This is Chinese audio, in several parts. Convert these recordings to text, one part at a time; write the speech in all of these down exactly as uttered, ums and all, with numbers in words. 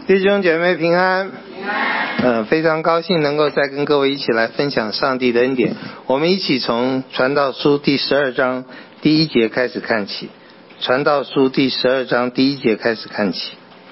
弟兄姐妹平安。嗯、呃，非常高兴能够再跟各位一起来分享上帝的恩典。我们一起从传道书第十二章第一节开始看起。传道书第十二章第一节开始看起。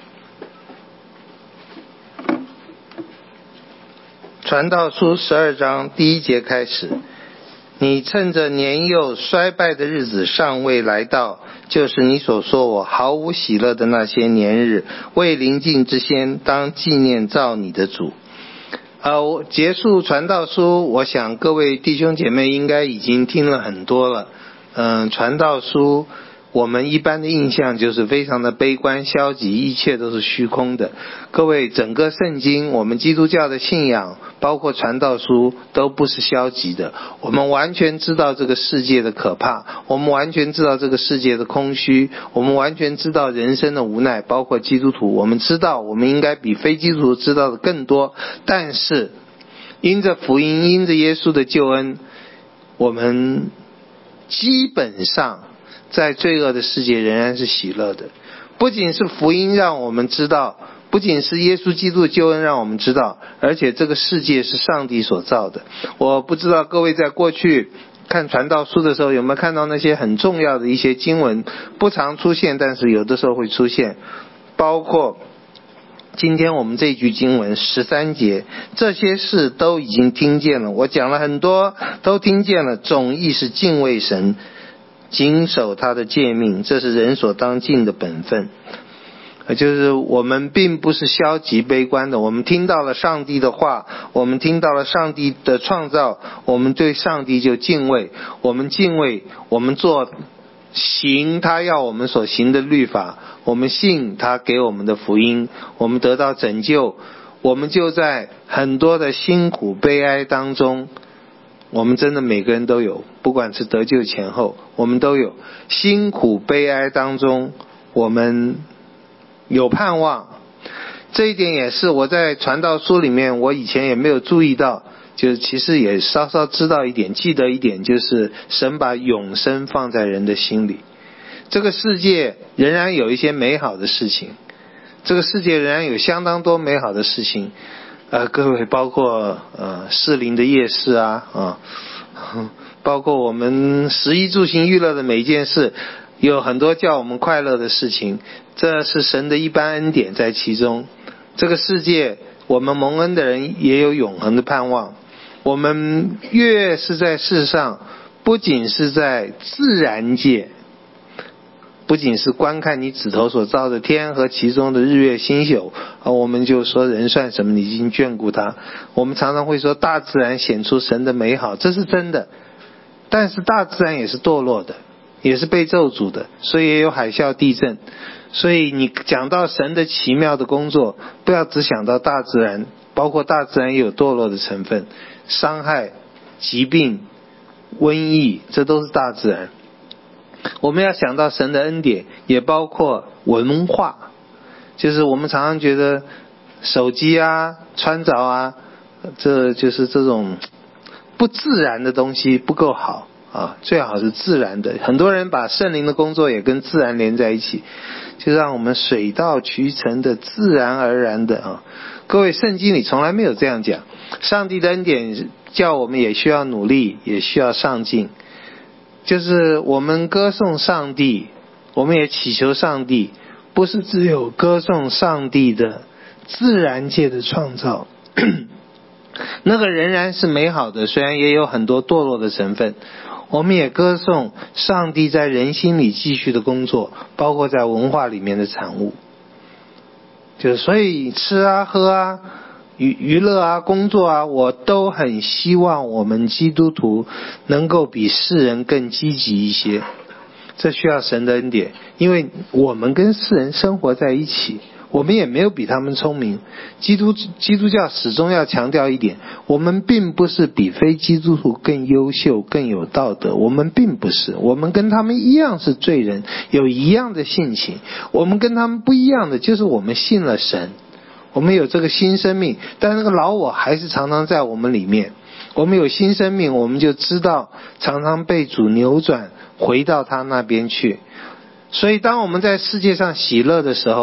传道书十二章第一节开始，你趁着年幼衰败的日子尚未来到，就是你所说我毫无喜乐的那些年日，未临近之先，当纪念造你的主。呃，结束传道书，我想各位弟兄姐妹应该已经听了很多了。嗯，传道书我们一般的印象就是非常的悲观消极，一切都是虚空的。各位，整个圣经，我们基督教的信仰包括传道书都不是消极的。我们完全知道这个世界的可怕，我们完全知道这个世界的空虚，我们完全知道人生的无奈，包括基督徒，我们知道我们应该比非基督徒知道的更多。但是因着福音，因着耶稣的救恩，我们基本上在罪恶的世界仍然是喜乐的。不仅是福音让我们知道，不仅是耶稣基督的救恩让我们知道，而且这个世界是上帝所造的。我不知道各位在过去看传道书的时候有没有看到那些很重要的一些经文，不常出现，但是有的时候会出现，包括今天我们这一句经文十三节，这些事都已经听见了，我讲了很多都听见了，总意是敬畏神，谨守他的诫命，这是人所当尽的本分。就是我们并不是消极悲观的，我们听到了上帝的话，我们听到了上帝的创造，我们对上帝就敬畏，我们敬畏，我们做行他要我们所行的律法，我们信他给我们的福音，我们得到拯救，我们就在很多的辛苦悲哀当中，我们真的每个人都有，不管是得救前后，我们都有辛苦悲哀当中，我们有盼望。这一点也是我在传道书里面我以前也没有注意到，就是其实也稍稍知道一点，记得一点，就是神把永生放在人的心里。这个世界仍然有一些美好的事情，这个世界仍然有相当多美好的事情。呃，各位，包括呃士林的夜市啊，啊，包括我们食衣住行娱乐的每一件事，有很多叫我们快乐的事情，这是神的一般恩典在其中。这个世界，我们蒙恩的人也有永恒的盼望。我们越是在世上，不仅是在自然界，不仅是观看你指头所造的天和其中的日月星宿，我们就说人算什么，你已经眷顾他。我们常常会说大自然显出神的美好，这是真的，但是大自然也是堕落的，也是被咒诅的，所以也有海啸地震。所以你讲到神的奇妙的工作，不要只想到大自然，包括大自然也有堕落的成分，伤害、疾病、瘟疫，这都是大自然。我们要想到神的恩典，也包括文化，就是我们常常觉得手机啊、穿着啊，这就是这种不自然的东西不够好啊，最好是自然的。很多人把圣灵的工作也跟自然连在一起，就让我们水到渠成的自然而然的啊。各位，圣经里从来没有这样讲，上帝的恩典叫我们也需要努力，也需要上进。就是我们歌颂上帝，我们也祈求上帝，不是只有歌颂上帝的自然界的创造那个仍然是美好的，虽然也有很多堕落的成分。我们也歌颂上帝在人心里继续的工作，包括在文化里面的产物。就所以吃啊喝啊娱娱乐啊工作啊，我都很希望我们基督徒能够比世人更积极一些。这需要神的恩典，因为我们跟世人生活在一起，我们也没有比他们聪明。基督基督教始终要强调一点，我们并不是比非基督徒更优秀更有道德，我们并不是，我们跟他们一样是罪人，有一样的性情。我们跟他们不一样的就是我们信了神，我们有这个新生命，但那个老我还是常常在我们里面。我们有新生命，我们就知道常常被主扭转回到他那边去。所以当我们在世界上喜乐的时候，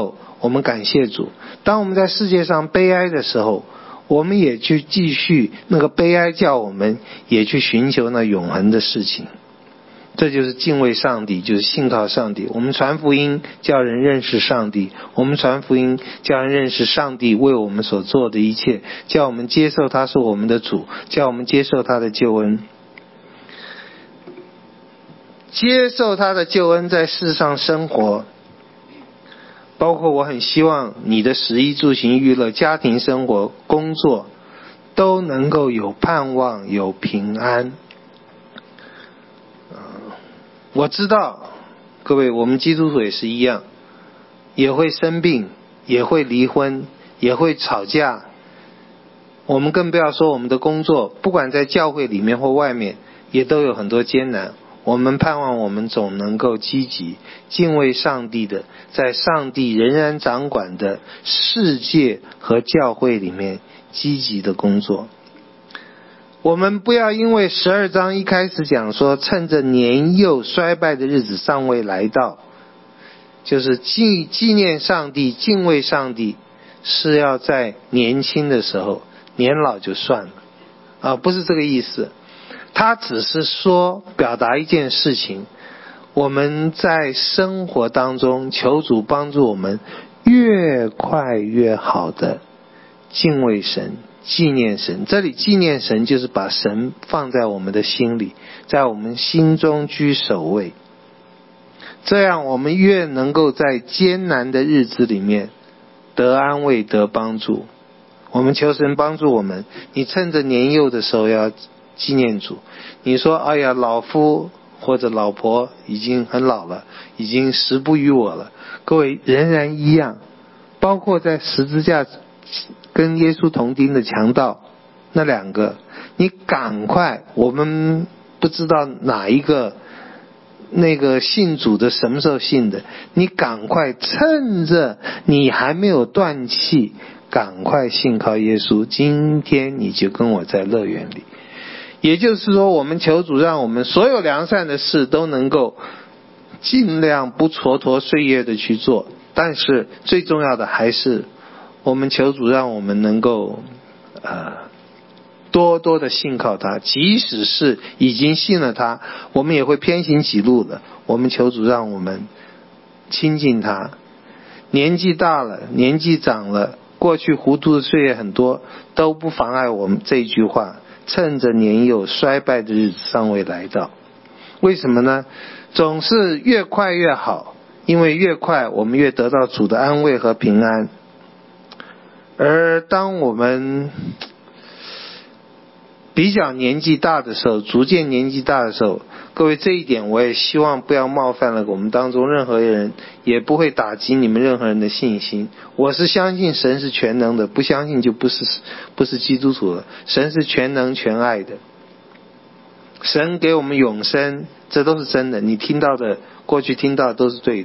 我们感谢主。当我们在世界上悲哀的时候，我们也去继续那个悲哀，叫我们也去寻求那永恒的事情。这就是敬畏上帝，就是信靠上帝。我们传福音叫人认识上帝，我们传福音叫人认识上帝为我们所做的一切，叫我们接受他是我们的主，叫我们接受他的救恩。接受他的救恩，在世上生活，包括我很希望你的食衣住行娱乐、家庭生活、工作都能够有盼望，有平安。我知道各位，我们基督徒也是一样，也会生病，也会离婚，也会吵架。我们更不要说我们的工作，不管在教会里面或外面，也都有很多艰难。我们盼望我们总能够积极敬畏上帝的，在上帝仍然掌管的世界和教会里面积极的工作。我们不要因为十二章一开始讲说趁着年幼衰败的日子尚未来到，就是纪纪念上帝敬畏上帝是要在年轻的时候，年老就算了啊，不是这个意思。他只是说表达一件事情，我们在生活当中求主帮助我们越快越好的敬畏神纪念神。这里纪念神就是把神放在我们的心里，在我们心中居首位，这样我们越能够在艰难的日子里面得安慰得帮助。我们求神帮助我们，你趁着年幼的时候要纪念主。你说哎呀，老夫或者老婆已经很老了，已经时不与我了，各位仍然一样，包括在十字架跟耶稣同钉的强盗那两个，你赶快，我们不知道哪一个那个信主的什么时候信的，你赶快趁着你还没有断气，赶快信靠耶稣，今天你就跟我在乐园里。也就是说，我们求主让我们所有良善的事都能够尽量不蹉跎岁月的去做，但是最重要的还是我们求主让我们能够呃多多的信靠他，即使是已经信了他，我们也会偏行己路的。我们求主让我们亲近他。年纪大了，年纪长了，过去糊涂的岁月很多，都不妨碍我们这一句话，趁着年幼衰败的日子尚未来到。为什么呢？总是越快越好，因为越快我们越得到主的安慰和平安。而当我们比较年纪大的时候，逐渐年纪大的时候，各位，这一点我也希望不要冒犯了我们当中任何人，也不会打击你们任何人的信心。我是相信神是全能的，不相信就不是不是基督徒了。神是全能全爱的，神给我们永生，这都是真的，你听到的过去听到的都是对的。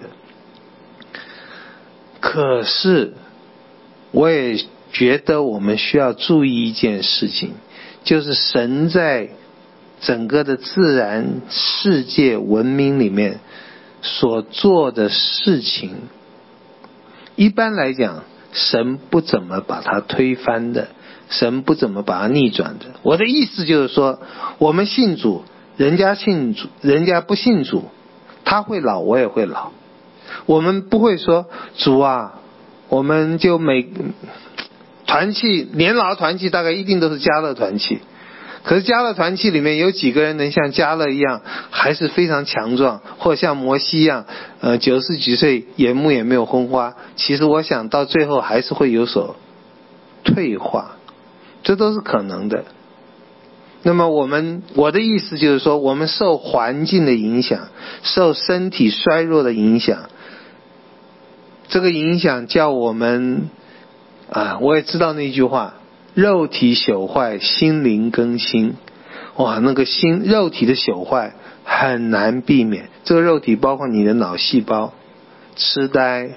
可是我也觉得我们需要注意一件事情，就是神在整个的自然世界文明里面所做的事情，一般来讲神不怎么把它推翻的，神不怎么把它逆转的。我的意思就是说，我们信主，人家信主，人家不信主，他会老我也会老。我们不会说主啊，我们就每团契年老团契大概一定都是家乐团契，可是家乐团契里面有几个人能像家乐一样还是非常强壮，或像摩西一样呃，九十几岁眼目也没有昏花？其实我想到最后还是会有所退化，这都是可能的。那么我们我的意思就是说，我们受环境的影响，受身体衰弱的影响，这个影响叫我们啊，我也知道那句话，肉体朽坏，心灵更新。哇，那个心肉体的朽坏很难避免，这个肉体包括你的脑细胞、痴呆、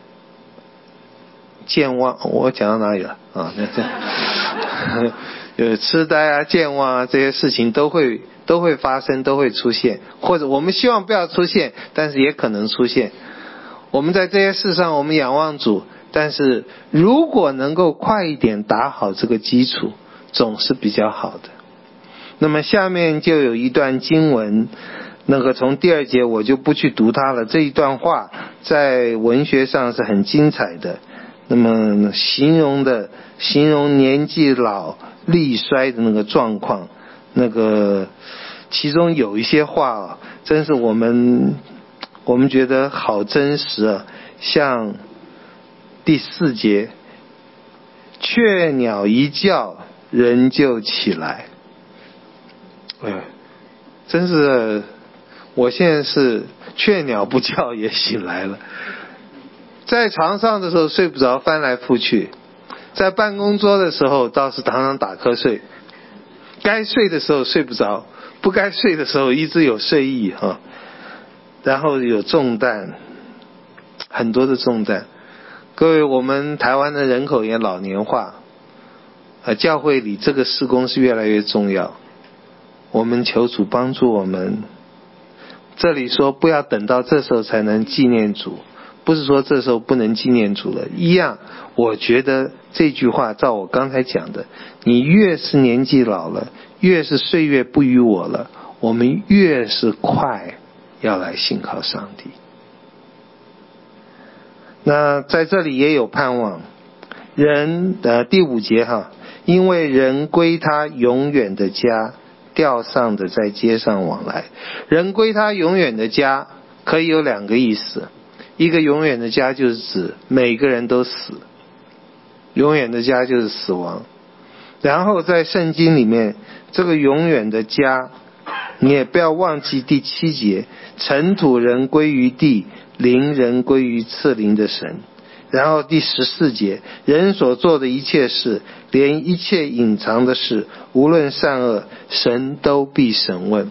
健忘，我讲到哪里了啊？有痴呆啊、健忘啊，这些事情都会都会发生，都会出现，或者我们希望不要出现，但是也可能出现。 我们在这些事上我们仰望主，但是如果能够快一点打好这个基础，总是比较好的。那么下面就有一段经文，那个从第二节我就不去读它了，这一段话在文学上是很精彩的。那么形容的形容年纪老力衰的那个状况，那个其中有一些话啊，真是我们我们觉得好真实啊。像第四节，雀鸟一叫人就起来。哎，真是我现在是雀鸟不叫也醒来了。在床上的时候睡不着，翻来覆去；在办公桌的时候倒是常常打瞌睡。该睡的时候睡不着，不该睡的时候一直有睡意哈。然后有重担，很多的重担。各位，我们台湾的人口也老年化，呃，教会里这个事工是越来越重要。我们求主帮助我们。这里说不要等到这时候才能纪念主，不是说这时候不能纪念主了，一样。我觉得这句话照我刚才讲的，你越是年纪老了，越是岁月不与我了，我们越是快要来信靠上帝。那在这里也有盼望。人呃第五节哈，因为人归他永远的家，吊丧的在街上往来。人归他永远的家可以有两个意思，一个永远的家就是指每个人都死，永远的家就是死亡。然后在圣经里面，这个永远的家，你也不要忘记第七节，尘土人归于地，灵人归于赐灵的神。然后第十四节，人所做的一切事，连一切隐藏的事，无论善恶，神都必审问。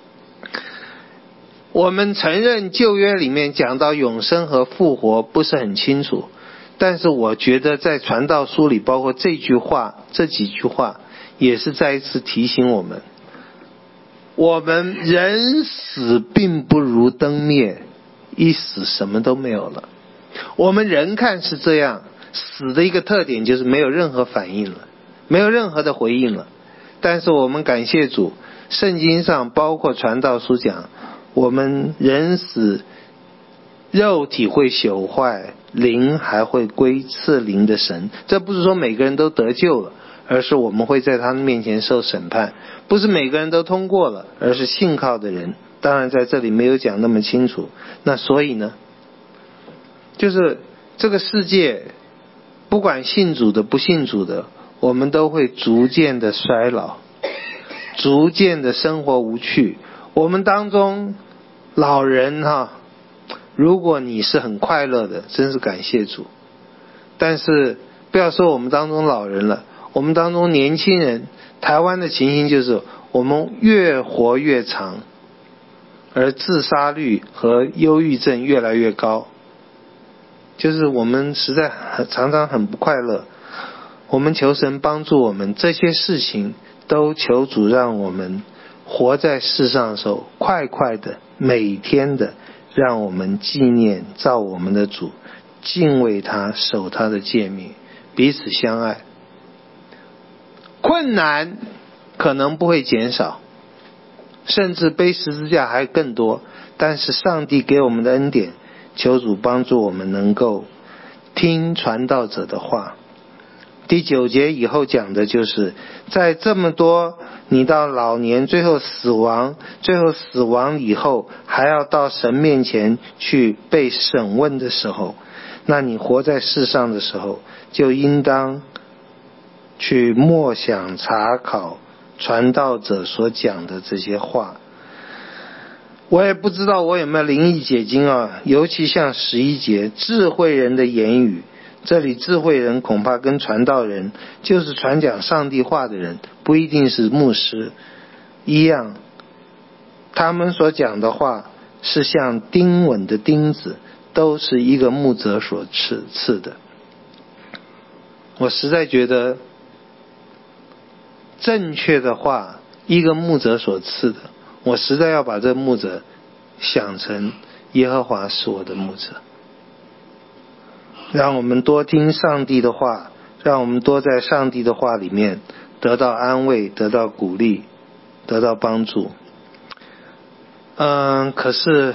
我们承认旧约里面讲到永生和复活不是很清楚，但是我觉得在传道书里，包括这句话这几句话，也是再一次提醒我们，我们人死并不如灯灭，一死什么都没有了。我们人看是这样，死的一个特点就是没有任何反应了，没有任何的回应了。但是我们感谢主，圣经上包括传道书讲，我们人死，肉体会朽坏，灵还会归赐灵的神。这不是说每个人都得救了，而是我们会在他面前受审判。不是每个人都通过了，而是信靠的人。当然在这里没有讲那么清楚。那所以呢，就是这个世界不管信主的不信主的，我们都会逐渐的衰老，逐渐的生活无趣。我们当中老人哈，如果你是很快乐的，真是感谢主。但是不要说我们当中老人了，我们当中年轻人，台湾的情形就是我们越活越长，而自杀率和忧郁症越来越高。就是我们实在常常很不快乐。我们求神帮助我们，这些事情都求主让我们活在世上的时候，快快的每天的让我们纪念造我们的主，敬畏他，守他的诫命，彼此相爱。困难可能不会减少，甚至背十字架还更多，但是上帝给我们的恩典，求主帮助我们能够听传道者的话。第九节以后讲的就是在这么多你到老年最后死亡，最后死亡以后还要到神面前去被审问的时候，那你活在世上的时候就应当去默想查考传道者所讲的这些话。我也不知道我有没有灵意解经啊，尤其像十一节智慧人的言语，这里智慧人恐怕跟传道人，就是传讲上帝话的人，不一定是牧师一样，他们所讲的话是像钉稳的钉子，都是一个牧者所刺刺的。我实在觉得正确的话，一个牧者所赐的，我实在要把这牧者想成耶和华是我的牧者。 让我们多听上帝的话，让我们多在上帝的话里面得到安慰，得到鼓励，得到帮助。嗯，可是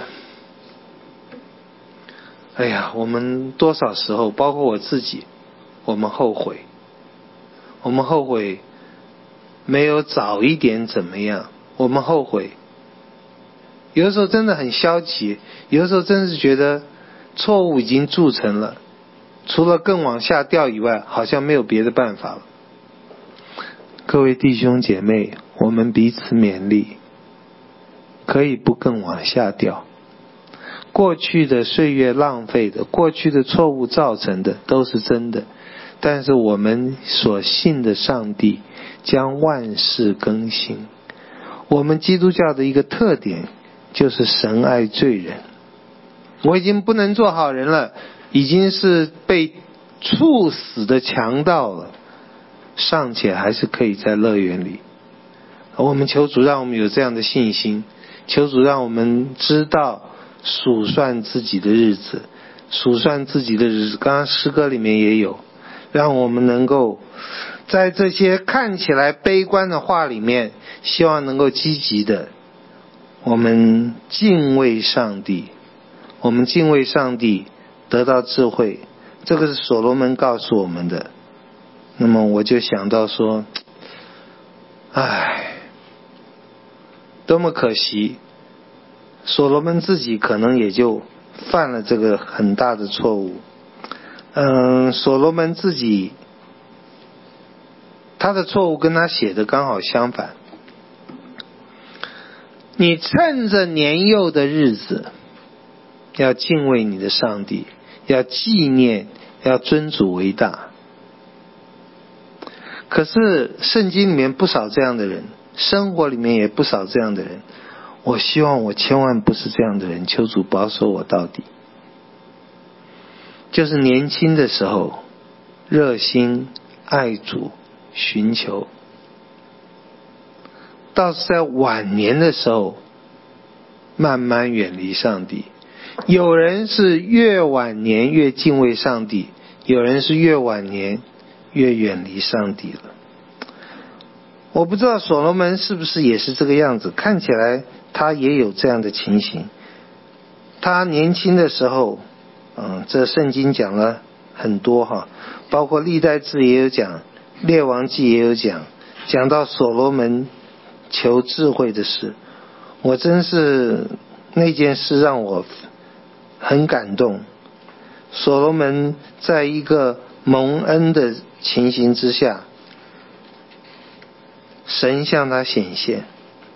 哎呀，我们多少时候，包括我自己，我们后悔，我们后悔没有早一点怎么样，我们后悔有的时候真的很消极，有的时候真是觉得错误已经铸成了，除了更往下掉以外，好像没有别的办法了。各位弟兄姐妹，我们彼此勉励，可以不更往下掉。过去的岁月浪费的，过去的错误造成的都是真的，但是我们所信的上帝将万事更新。我们基督教的一个特点就是神爱罪人。我已经不能做好人了，已经是被处死的强盗了，尚且还是可以在乐园里。我们求主让我们有这样的信心，求主让我们知道数算自己的日子，数算自己的日子，刚刚诗歌里面也有，让我们能够在这些看起来悲观的话里面，希望能够积极的，我们敬畏上帝，我们敬畏上帝得到智慧，这个是所罗门告诉我们的。那么我就想到说，唉，多么可惜，所罗门自己可能也就犯了这个很大的错误。嗯，所罗门自己他的错误跟他写的刚好相反。你趁着年幼的日子，要敬畏你的上帝，要纪念，要尊主为大。可是圣经里面不少这样的人，生活里面也不少这样的人，我希望我千万不是这样的人，求主保守我到底。就是年轻的时候热心爱主寻求，倒是在晚年的时候慢慢远离上帝。有人是越晚年越敬畏上帝，有人是越晚年越远离上帝了。我不知道所罗门是不是也是这个样子，看起来他也有这样的情形。他年轻的时候，嗯，这圣经讲了很多哈，包括历代志也有讲，列王记也有讲，讲到所罗门求智慧的事。我真是那件事让我很感动。所罗门在一个蒙恩的情形之下，神向他显现。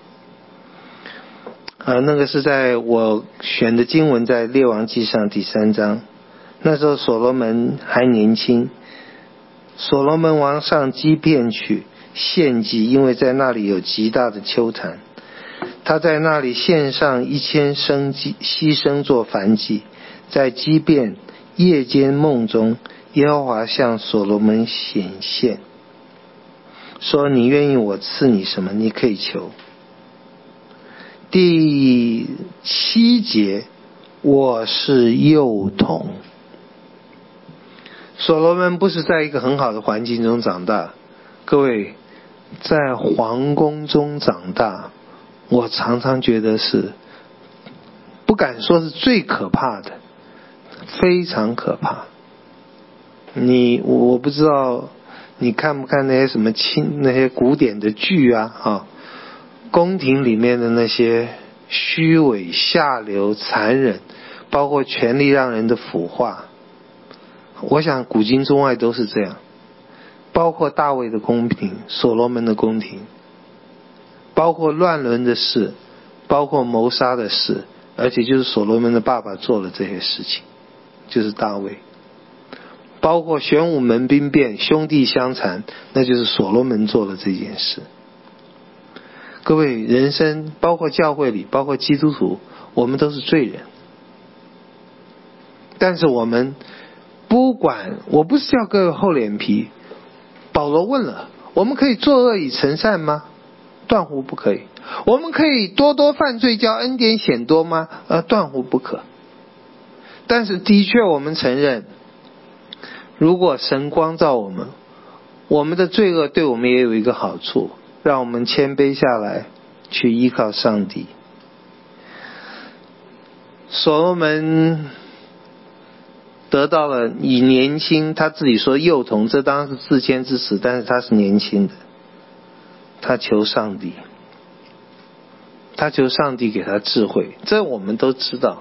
呃，那个是在我选的经文在列王记上第三章。那时候所罗门还年轻，所罗门王上基遍去献祭，因为在那里有极大的丘坛，他在那里献上一千牲祭，牺牲做燔祭。在基遍夜间梦中，耶和华向所罗门显现，说你愿意我赐你什么，你可以求。第七节，我是幼童。所罗门不是在一个很好的环境中长大，各位，在皇宫中长大，我常常觉得是不敢说是最可怕的，非常可怕。你我不知道你看不看那些什么清那些古典的剧啊啊，宫廷里面的那些虚伪下流残忍，包括权力让人的腐化，我想古今中外都是这样。包括大卫的宫廷，所罗门的宫廷，包括乱伦的事，包括谋杀的事，而且就是所罗门的爸爸做了这些事情，就是大卫。包括玄武门兵变，兄弟相残，那就是所罗门做了这件事。各位，人生包括教会里，包括基督徒，我们都是罪人。但是我们不管，我不是叫各位厚脸皮。保罗问了，我们可以作恶以成善吗？断乎不可以。我们可以多多犯罪叫恩典显多吗？呃，断乎不可。但是的确我们承认， 如果神光照我们，我们的罪恶对我们也有一个好处，让我们谦卑下来去依靠上帝。所罗门得到了以年轻，他自己说幼童，这当然是自谦之词，但是他是年轻的，他求上帝，他求上帝给他智慧，这我们都知道。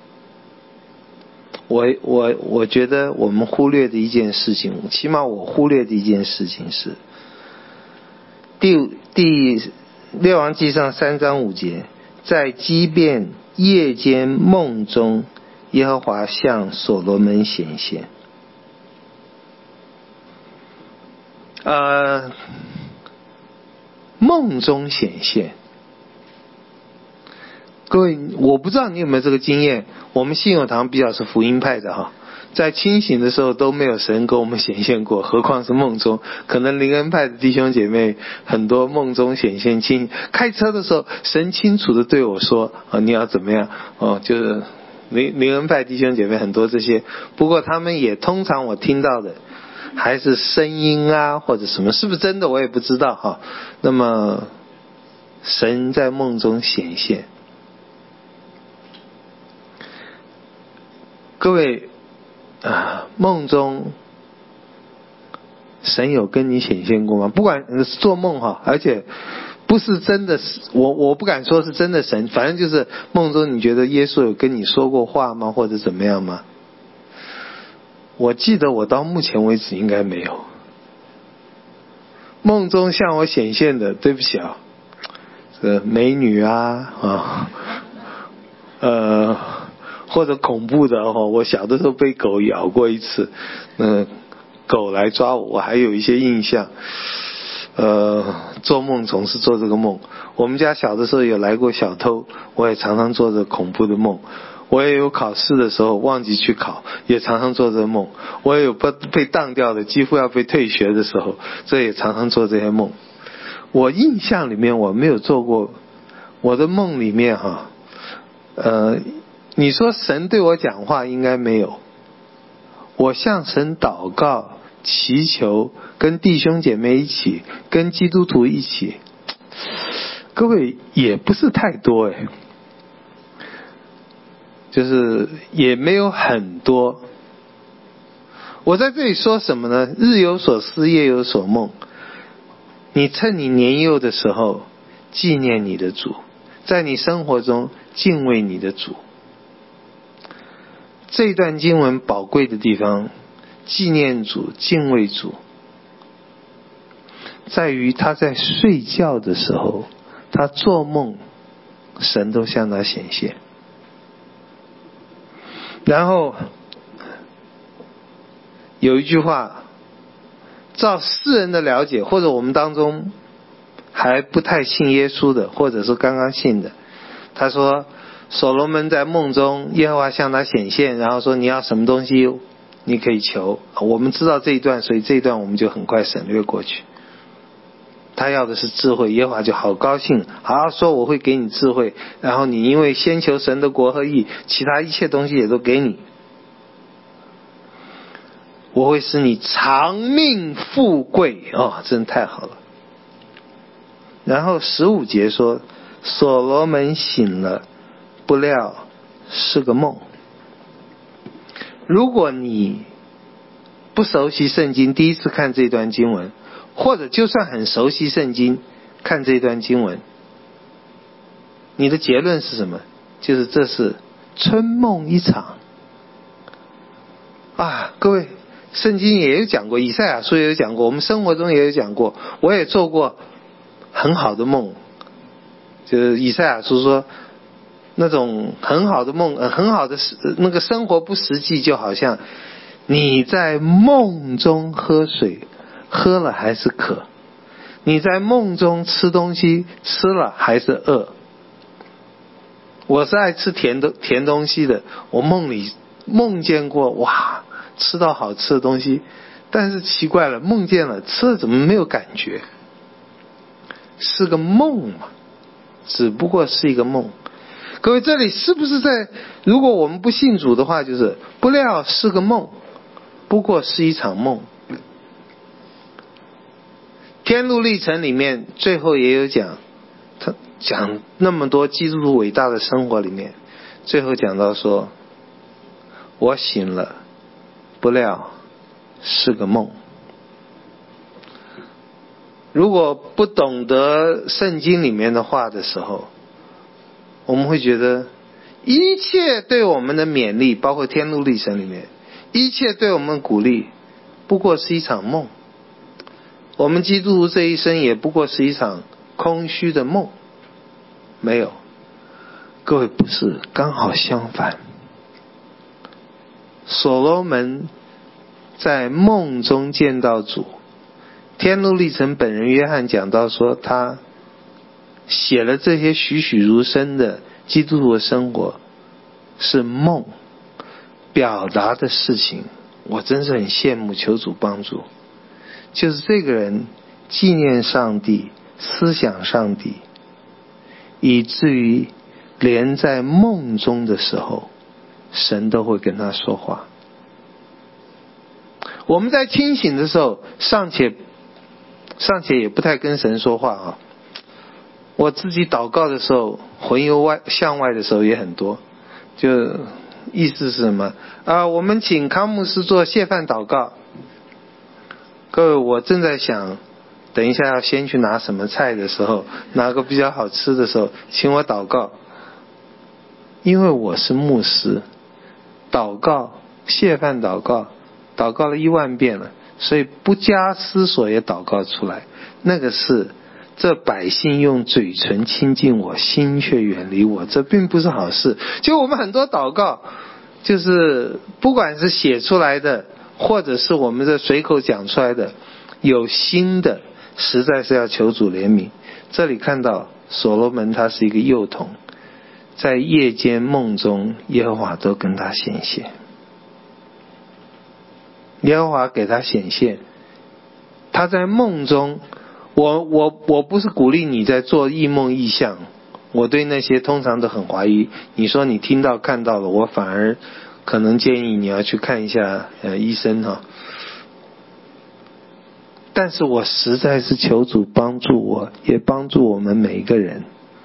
我我我觉得我们忽略的一件事情，起码我忽略的一件事情是，第第列王纪上三章五节，在基遍夜间梦中，耶和华向所罗门显现。呃，梦中显现。各位，我不知道你有没有这个经验，我们信友堂比较是福音派的哈，在清醒的时候都没有神给我们显现过，何况是梦中。可能灵恩派的弟兄姐妹很多梦中显现，清开车的时候神清楚的对我说啊，你要怎么样哦，就是灵灵恩派弟兄姐妹很多这些，不过他们也通常我听到的还是声音啊或者什么，是不是真的我也不知道哈。那么神在梦中显现，各位啊，梦中神有跟你显现过吗？不管是做梦哈，而且不是真的，我我不敢说是真的神，反正就是梦中你觉得耶稣有跟你说过话吗？或者怎么样吗？我记得我到目前为止应该没有。梦中向我显现的，对不起啊，这个美女啊啊，呃。或者恐怖的哦，我小的时候被狗咬过一次，嗯、呃，狗来抓我，我还有一些印象。呃，做梦总是做这个梦。我们家小的时候有来过小偷，我也常常做着恐怖的梦。我也有考试的时候忘记去考，也常常做这个梦。我也有被被当掉的，几乎要被退学的时候，这也常常做这些梦。我印象里面我没有做过，我的梦里面哈，呃。你说神对我讲话应该没有，我向神祷告祈求，跟弟兄姐妹一起，跟基督徒一起，各位也不是太多诶，就是也没有很多。我在这里说什么呢？日有所思夜有所梦，你趁你年幼的时候纪念你的主，在你生活中敬畏你的主。这段经文宝贵的地方，纪念主敬畏主，在于他在睡觉的时候，他做梦神都向他显现。然后有一句话，照世人的了解，或者我们当中还不太信耶稣的，或者是刚刚信的，他说所罗门在梦中耶和华向他显现，然后说你要什么东西你可以求。我们知道这一段，所以这一段我们就很快省略过去。他要的是智慧，耶和华就好高兴，好说我会给你智慧，然后你因为先求神的国和义，其他一切东西也都给你，我会使你长命富贵。哦，真太好了。然后十五节说所罗门醒了，不料是个梦。如果你不熟悉圣经，第一次看这段经文，或者就算很熟悉圣经，看这段经文，你的结论是什么？就是这是春梦一场啊！各位，圣经也有讲过，以赛亚书也有讲过，我们生活中也有讲过，我也做过很好的梦。就是以赛亚书说那种很好的梦、呃、很好的那个生活不实际，就好像你在梦中喝水，喝了还是渴；你在梦中吃东西，吃了还是饿。我是爱吃甜的甜东西的，我梦里梦见过哇，吃到好吃的东西，但是奇怪了，梦见了吃了怎么没有感觉？是个梦嘛，只不过是一个梦。各位，这里是不是在，如果我们不信主的话，就是不料是个梦。 不过是一场梦。天路历程里面最后也有讲，他讲那么多基督徒伟大的生活里面，最后讲到说，我醒了，不料是个梦。如果不懂得圣经里面的话的时候，我们会觉得一切对我们的勉励，包括天路历程里面，一切对我们鼓励，不过是一场梦。我们基督徒这一生也不过是一场空虚的梦。没有，各位，不是，刚好相反。所罗门在梦中见到主。天路历程本人约翰讲到说，他写了这些栩栩如生的基督徒的生活是梦，表达的事情我真是很羡慕，求主帮助。就是这个人纪念上帝，思想上帝，以至于连在梦中的时候神都会跟他说话。我们在清醒的时候尚且尚且也不太跟神说话啊。我自己祷告的时候，魂游外向外的时候也很多，就意思是什么啊？我们请康牧师做谢饭祷告。各位，我正在想等一下要先去拿什么菜的时候，拿个比较好吃的时候，请我祷告。因为我是牧师，祷告谢饭祷告祷告了一万遍了，所以不加思索也祷告出来。那个是这百姓用嘴唇亲近我，心却远离我，这并不是好事。就我们很多祷告，就是不管是写出来的，或者是我们这随口讲出来的，有心的，实在是要求主怜悯。这里看到所罗门他是一个幼童，在夜间梦中耶和华都跟他显现，耶和华给他显现，他在梦中，我我我不是鼓励你在做异梦异象，我对那些通常都很怀疑。你说你听到看到了，我反而可能建议你要去看一下呃医生哈。但是我实在是求主帮助我，也帮助我们每一个人，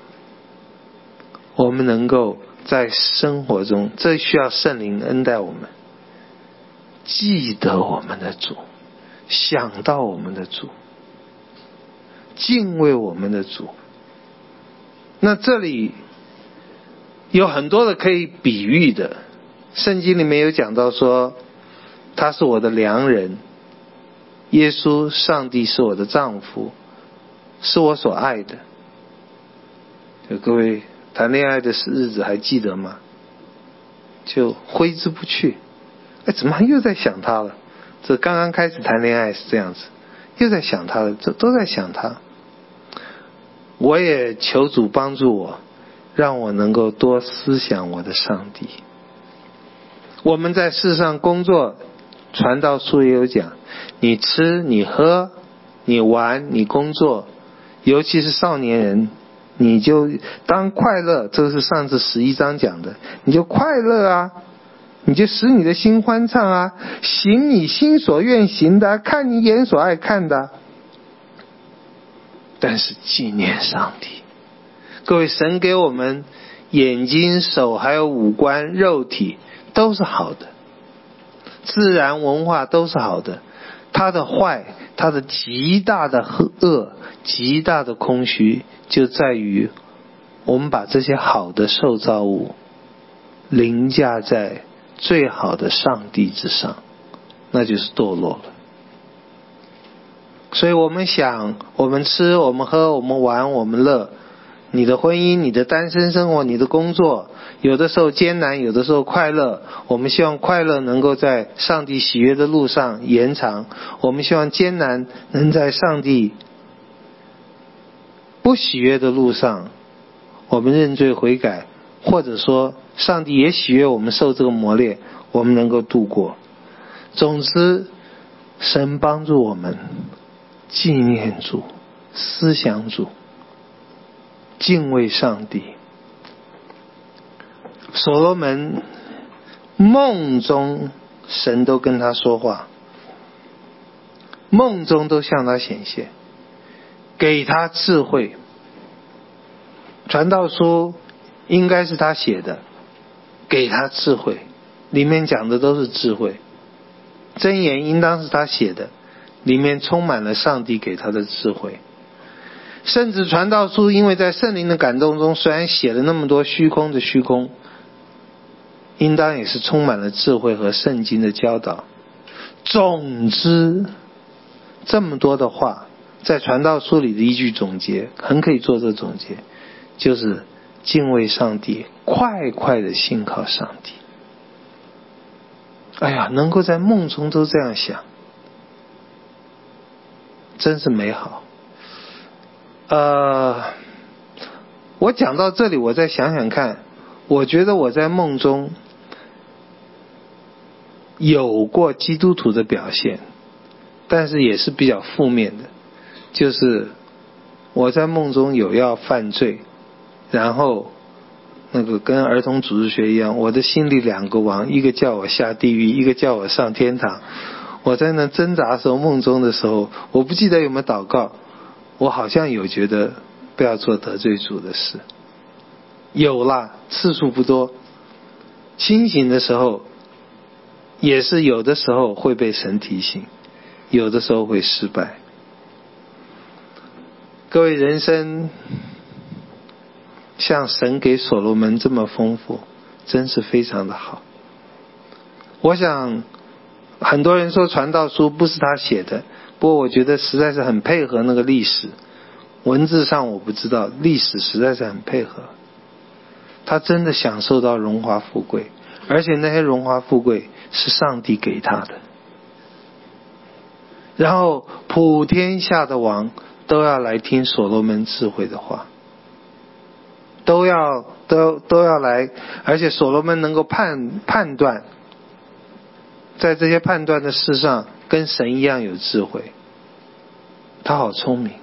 我们能够在生活中，这需要圣灵恩待我们，记得我们的主，想到我们的主，敬畏我们的主。那这里有很多的可以比喻的，圣经里面有讲到说，他是我的良人，耶稣上帝是我的丈夫，是我所爱的。就各位谈恋爱的日子还记得吗？就挥之不去。哎，怎么又在想他了？这刚刚开始谈恋爱是这样子，又在想他了，这都在想他。我也求主帮助我，让我能够多思想我的上帝。我们在世上工作，传道书也有讲，你吃你喝你玩你工作，尤其是少年人，你就当快乐，这是上次十一章讲的，你就快乐啊，你就使你的心欢畅啊，行你心所愿行的，看你眼所爱看的。但是纪念上帝，各位，神给我们眼睛手还有五官肉体都是好的，自然文化都是好的，它的坏，它的极大的恶，极大的空虚，就在于我们把这些好的受造物凌驾在最好的上帝之上，那就是堕落了。所以我们想，我们吃，我们喝，我们玩，我们乐，你的婚姻，你的单身生活，你的工作，有的时候艰难，有的时候快乐，我们希望快乐能够在上帝喜悦的路上延长，我们希望艰难能在上帝不喜悦的路上我们认罪悔改，或者说上帝也喜悦我们受这个磨练，我们能够度过。总之，神帮助我们纪念主，思想主，敬畏上帝。所罗门梦中神都跟他说话，梦中都向他显现，给他智慧。传道书应该是他写的，给他智慧，里面讲的都是智慧。箴言应当是他写的，里面充满了上帝给他的智慧。甚至传道书因为在圣灵的感动中，虽然写了那么多虚空的虚空，应当也是充满了智慧和圣经的教导。总之，这么多的话在传道书里的一句总结，很可以做这个总结，就是敬畏上帝，快快的信靠上帝。哎呀，能够在梦中都这样想，真是美好。呃，我讲到这里，我再想想看，我觉得我在梦中有过基督徒的表现，但是也是比较负面的，就是我在梦中有要犯罪，然后那个跟儿童主日学一样，我的心里两个王，一个叫我下地狱，一个叫我上天堂。我在那挣扎的时候，梦中的时候，我不记得有没有祷告，我好像有觉得不要做得罪主的事，有啦，次数不多。清醒的时候也是有的时候会被神提醒，有的时候会失败。各位，人生像神给所罗门这么丰富，真是非常的好。我想很多人说传道书不是他写的，不过我觉得实在是很配合那个历史，文字上我不知道，历史实在是很配合。他真的享受到荣华富贵，而且那些荣华富贵是上帝给他的。然后普天下的王都要来听所罗门智慧的话，都要都都要来，而且所罗门能够判判断，在这些判断的事上跟神一样有智慧，他好聪明。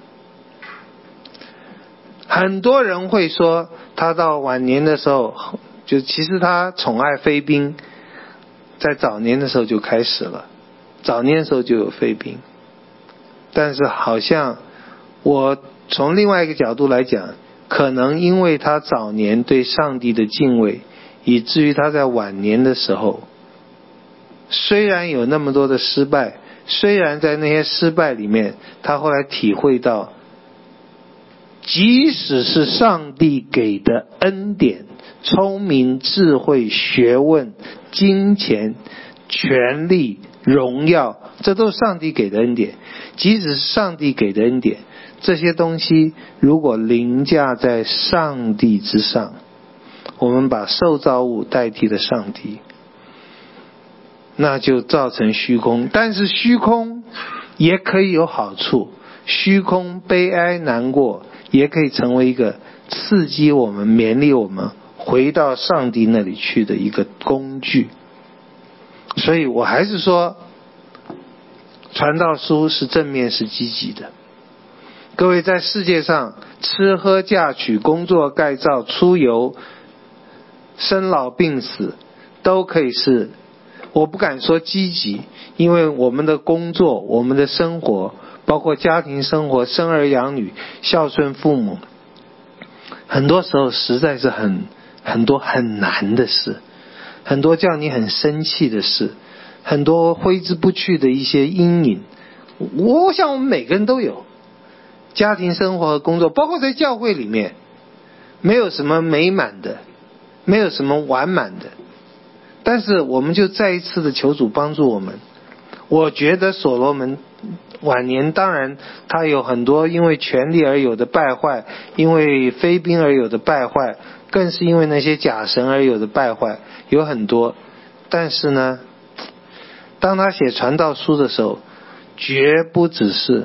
很多人会说他到晚年的时候，就其实他宠爱妃嫔在早年的时候就开始了，早年的时候就有妃嫔，但是好像我从另外一个角度来讲，可能因为他早年对上帝的敬畏，以至于他在晚年的时候，虽然有那么多的失败，虽然在那些失败里面，他后来体会到，即使是上帝给的恩典，聪明、智慧、学问、金钱、权力、荣耀，这都是上帝给的恩典。即使是上帝给的恩典，这些东西如果凌驾在上帝之上，我们把受造物代替了上帝，那就造成虚空。但是虚空也可以有好处，虚空悲哀难过也可以成为一个刺激我们、勉励我们回到上帝那里去的一个工具。所以我还是说，传道书是正面，是积极的。各位，在世界上吃喝嫁娶、工作盖造、出游、生老病死都可以是，我不敢说积极，因为我们的工作、我们的生活，包括家庭生活、生儿养女、孝顺父母，很多时候实在是很很多很难的事，很多叫你很生气的事，很多挥之不去的一些阴影。我想我们每个人都有，家庭生活和工作，包括在教会里面，没有什么美满的，没有什么完满的。但是我们就再一次的求主帮助我们。我觉得所罗门晚年，当然他有很多因为权力而有的败坏，因为妃嫔而有的败坏，更是因为那些假神而有的败坏，有很多。但是呢，当他写传道书的时候，绝不只是，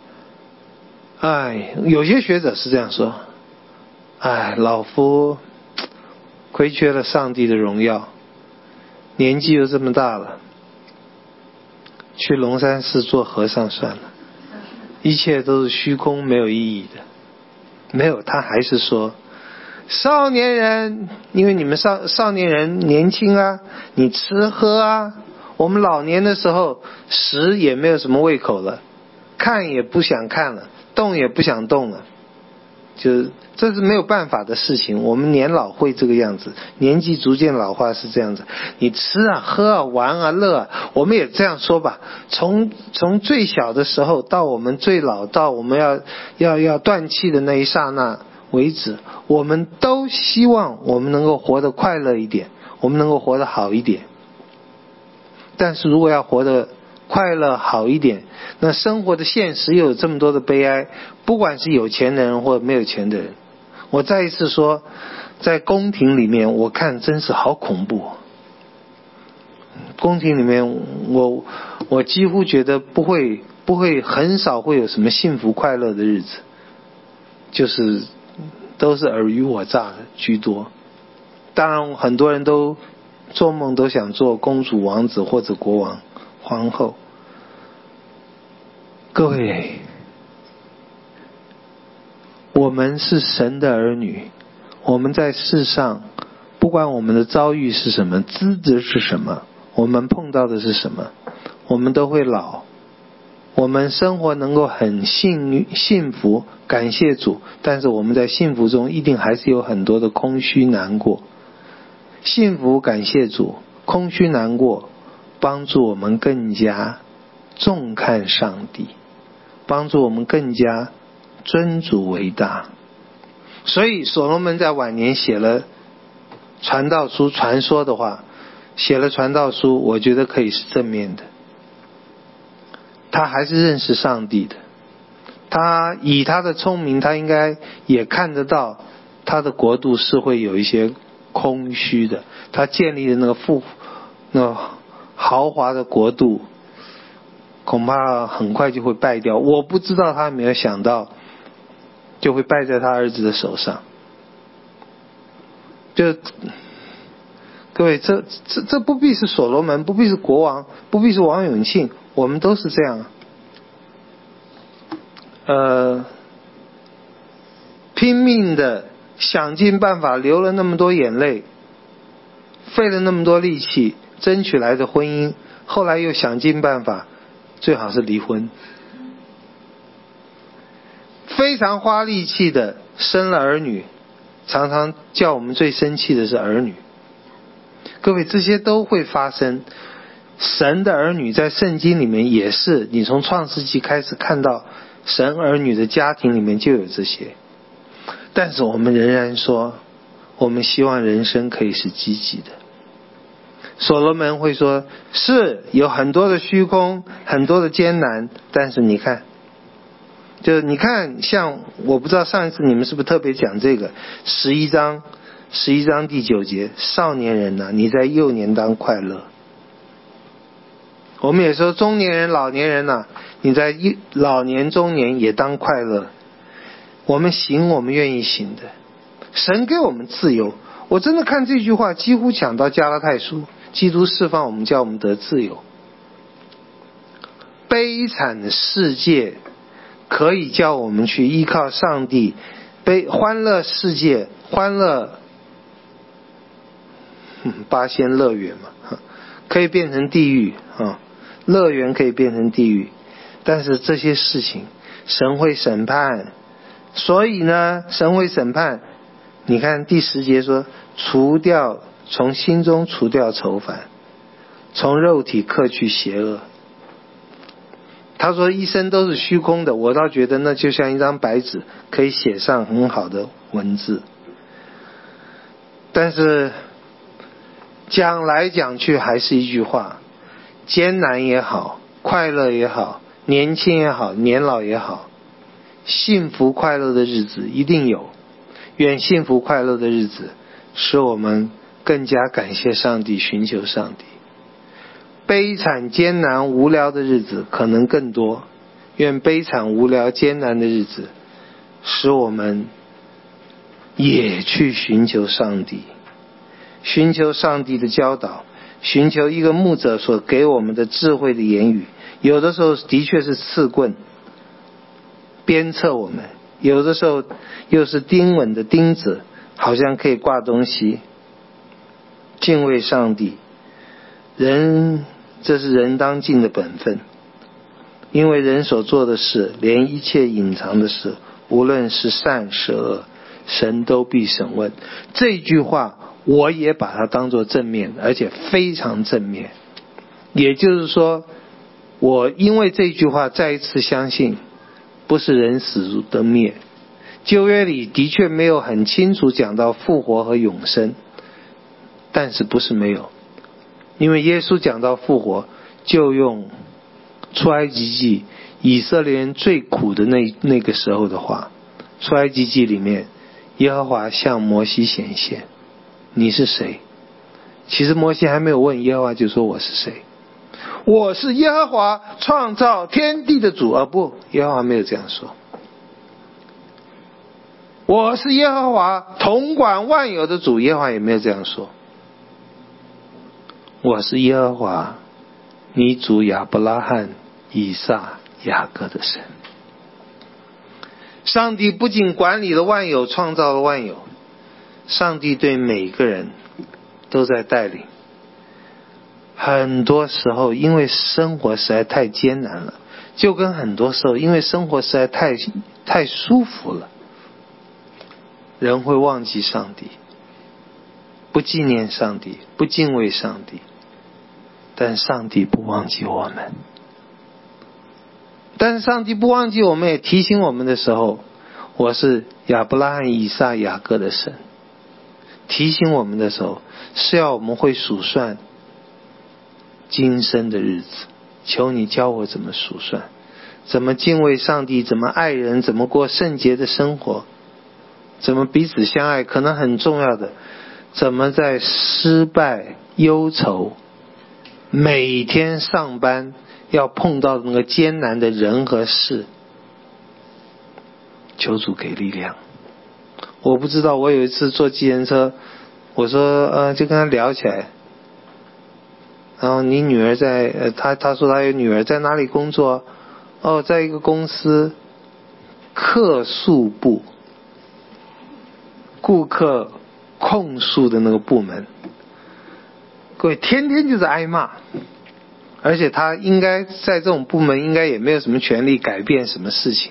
哎，有些学者是这样说，哎，老夫亏缺了上帝的荣耀，年纪又这么大了，去龙山寺做和尚算了，一切都是虚空，没有意义的。没有，他还是说，少年人，因为你们少少年人年轻啊，你吃喝啊， 我们老年的时候食也没有什么胃口了，看也不想看了，动也不想动了，就是这是没有办法的事情。我们年老会这个样子，年纪逐渐老化是这样子。你吃啊喝啊玩啊乐啊，我们也这样说吧，从从最小的时候到我们最老，到我们要要要断气的那一刹那为止，我们都希望我们能够活得快乐一点，我们能够活得好一点。但是如果要活得快乐好一点，那生活的现实又有这么多的悲哀，不管是有钱的人或者没有钱的人。我再一次说，在宫廷里面我看真是好恐怖。宫廷里面我我几乎觉得不会不会很少会有什么幸福快乐的日子，就是都是尔虞我诈的居多。当然很多人都做梦都想做公主王子或者国王皇后。各位，我们是神的儿女，我们在世上不管我们的遭遇是什么，资质是什么，我们碰到的是什么，我们都会老。我们生活能够很幸幸福，感谢主，但是我们在幸福中一定还是有很多的空虚难过。幸福感谢主，空虚难过，帮助我们更加重看上帝，帮助我们更加尊主为大。所以所罗门在晚年写了传道书，传说的话写了传道书，我觉得可以是正面的。他还是认识上帝的，他以他的聪明，他应该也看得到他的国度是会有一些空虚的，他建立的那个富那个豪华的国度恐怕很快就会败掉。我不知道他有没有想到就会败在他儿子的手上。就各位，这这这不必是所罗门，不必是国王，不必是王永庆，我们都是这样。呃，拼命的想尽办法，流了那么多眼泪，费了那么多力气争取来的婚姻，后来又想尽办法最好是离婚。非常花力气的生了儿女，常常叫我们最生气的是儿女。各位，这些都会发生。神的儿女在圣经里面也是，你从创世纪开始看到神儿女的家庭里面就有这些。但是我们仍然说，我们希望人生可以是积极的。所罗门会说，是有很多的虚空，很多的艰难，但是你看，就你看，像我不知道上一次你们是不是特别讲这个十一章十一章第九节，少年人啊，你在幼年当快乐。我们也说中年人老年人啊，你在老年中年也当快乐。我们行我们愿意行的，神给我们自由。我真的看这句话几乎讲到加拉太书，基督释放我们，叫我们得自由。悲惨的世界可以叫我们去依靠上帝，悲欢乐世界欢乐八仙乐园嘛，可以变成地狱啊，乐园可以变成地狱。但是这些事情神会审判，所以呢神会审判。你看第十节说，除掉从心中除掉愁烦，从肉体克去邪恶。他说一生都是虚空的，我倒觉得那就像一张白纸，可以写上很好的文字。但是讲来讲去还是一句话，艰难也好，快乐也好，年轻也好，年老也好，幸福快乐的日子一定有。愿幸福快乐的日子使我们更加感谢上帝，寻求上帝。悲惨艰难无聊的日子可能更多，愿悲惨无聊艰难的日子使我们也去寻求上帝，寻求上帝的教导，寻求一个牧者所给我们的智慧的言语。有的时候的确是刺棍鞭策我们，有的时候又是钉稳的钉子，好像可以挂东西。敬畏上帝，人这是人当尽的本分。因为人所做的事，连一切隐藏的事，无论是善是恶，神都必审问。这句话我也把它当作正面，而且非常正面。也就是说，我因为这句话再一次相信，不是人死得灭。旧约里的确没有很清楚讲到复活和永生，但是不是没有，因为耶稣讲到复活，就用出埃及记以色列人最苦的那那个时候的话。出埃及记里面，耶和华向摩西显现，你是谁？其实摩西还没有问耶和华，就说我是谁？我是耶和华创造天地的主。啊不，耶和华没有这样说。我是耶和华统管万有的主，耶和华也没有这样说。我是耶和华你主亚伯拉罕以撒雅各的神。上帝不仅管理了万有，创造了万有，上帝对每个人都在带领。很多时候因为生活实在太艰难了，就跟很多时候因为生活实在太太舒服了，人会忘记上帝，不纪念上帝，不敬畏上帝。但上帝不忘记我们，但是上帝不忘记我们，也提醒我们的时候，我是亚伯拉罕以撒雅各的神。提醒我们的时候，是要我们会数算今生的日子。求你教我怎么数算，怎么敬畏上帝，怎么爱人，怎么过圣洁的生活，怎么彼此相爱，可能很重要的，怎么在失败忧愁每天上班要碰到那个艰难的人和事。求主给力量。我不知道，我有一次坐计程车，我说呃，就跟他聊起来，然后你女儿在呃，他他说他有女儿在哪里工作？哦，在一个公司客诉部，顾客控诉的那个部门。各位，天天就是挨骂，而且他应该在这种部门应该也没有什么权利改变什么事情，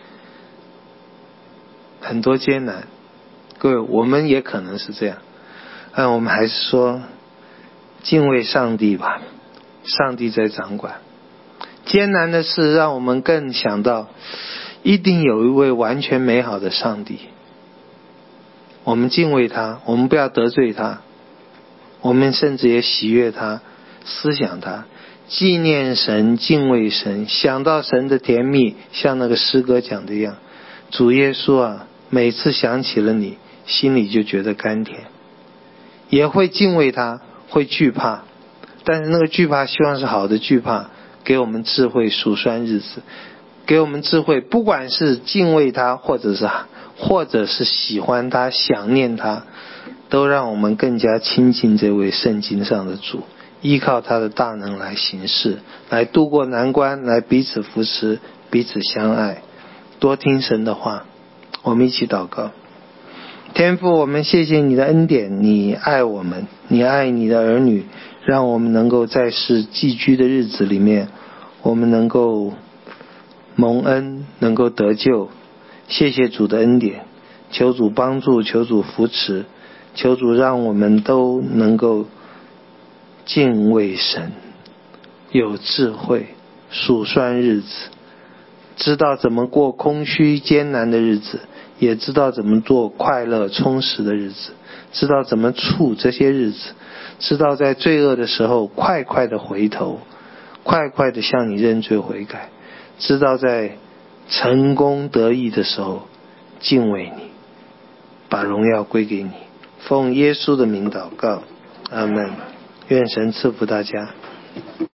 很多艰难。各位，我们也可能是这样，但我们还是说敬畏上帝吧，上帝在掌管。艰难的事让我们更想到，一定有一位完全美好的上帝。我们敬畏他，我们不要得罪他，我们甚至也喜悦他，思想他，纪念神，敬畏神，想到神的甜蜜，像那个诗歌讲的一样，主耶稣啊，每次想起了你，心里就觉得甘甜。也会敬畏他，会惧怕，但是那个惧怕希望是好的惧怕，给我们智慧数算日子，给我们智慧，不管是敬畏他，或者是或者是喜欢他，想念他，都让我们更加亲近这位圣经上的主，依靠他的大能来行事，来度过难关，来彼此扶持，彼此相爱，多听神的话。我们一起祷告。天父，我们谢谢你的恩典，你爱我们，你爱你的儿女，让我们能够在世寄居的日子里面，我们能够蒙恩，能够得救。谢谢主的恩典，求主帮助，求主扶持，求主让我们都能够敬畏神，有智慧，数算日子，知道怎么过空虚艰难的日子，也知道怎么做快乐充实的日子，知道怎么处这些日子，知道在罪恶的时候快快的回头，快快的向你认罪悔改，知道在成功得意的时候敬畏你，把荣耀归给你。奉耶稣的名祷告，阿们。愿神赐福大家。